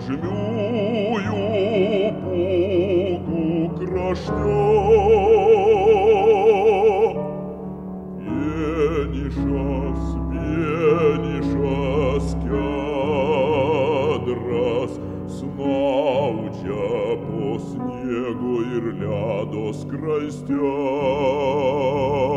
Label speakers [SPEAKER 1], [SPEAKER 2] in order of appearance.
[SPEAKER 1] nuožmiųjų pūgų krašte. Vienišas kedras snaudžia po sniego ir ledo skraiste.